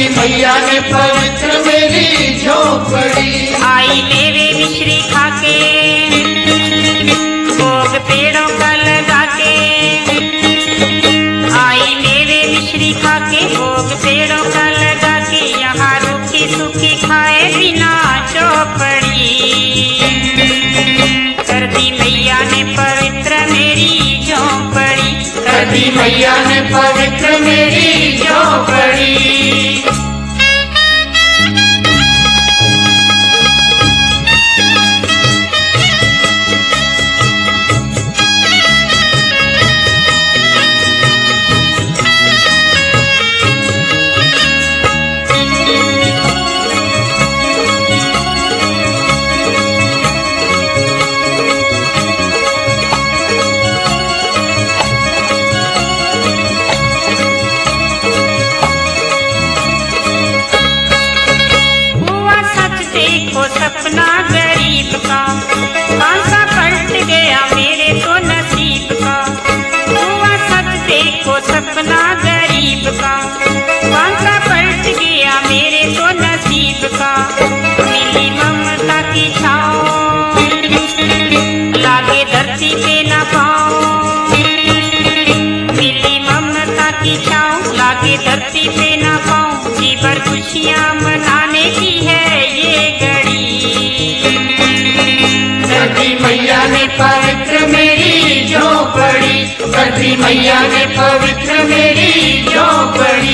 करदी मैया ने पवित्र मेरी झोपड़ी। आई मेरे मिश्री खाके भोग पेड़ों का लगा के, आई मेरे मिश्री खाके भोग पेड़ों का लगा के, यहाँ रूखी सूखी खाए बिना चौपड़ी। कर दी मैया ने पवित्र मेरी झोपड़ी, कर दी मैया ने पवित्र मेरी झोपड़ी। सपना गरीब का पासा पलट गया मेरे तो नसीब का। हुआ सच देखो सपना गरीब का पासा पलट गया मेरे तो नसीब का। मिली ममता की छाँव लागे धरती पे न पाँव, मिली ममता की छाँव लागे धरती पे न पाँव। जी भर खुशियाँ मनाने की है ये घड़ी। कर दी मैया ने पवित्र मेरी झोपड़ी, कर दी मैया ने पवित्र मेरी झोपड़ी।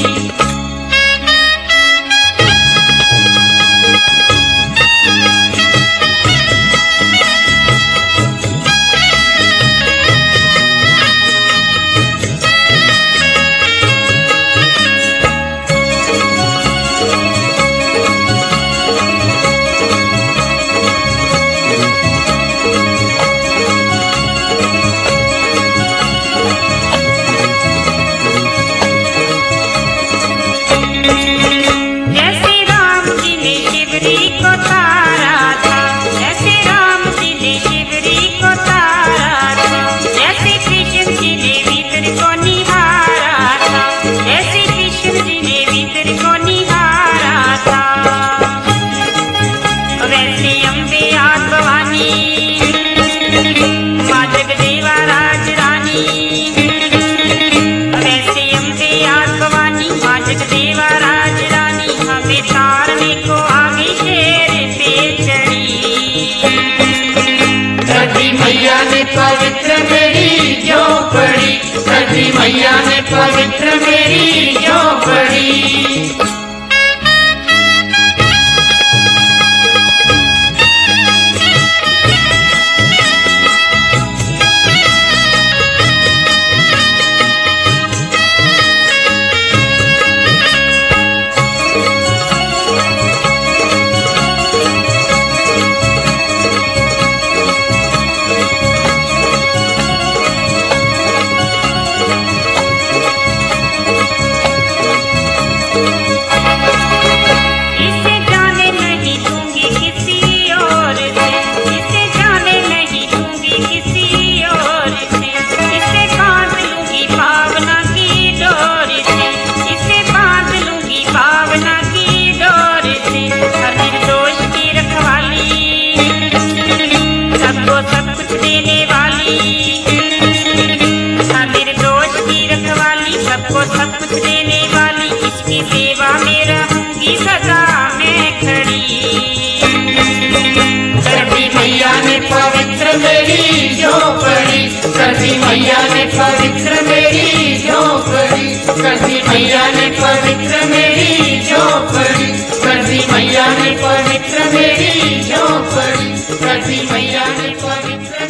पवित्र मेरी झोपड़ी, कर दी मैया ने पवित्र मेरी झोपड़ी। सब कुछ देने वाली इसकी सेवा में रहूंगी सदा मैं खड़ी। कर दी मैया ने पवित्र मेरी झोपड़ी, कर दी मैया ने पवित्र मेरी झोपड़ी, कर दी मैया ने पवित्र मेरी झोपड़ी, कर दी मैया ने पवित्र मेरी झोपड़ी, कर दी मैया ने पवित्र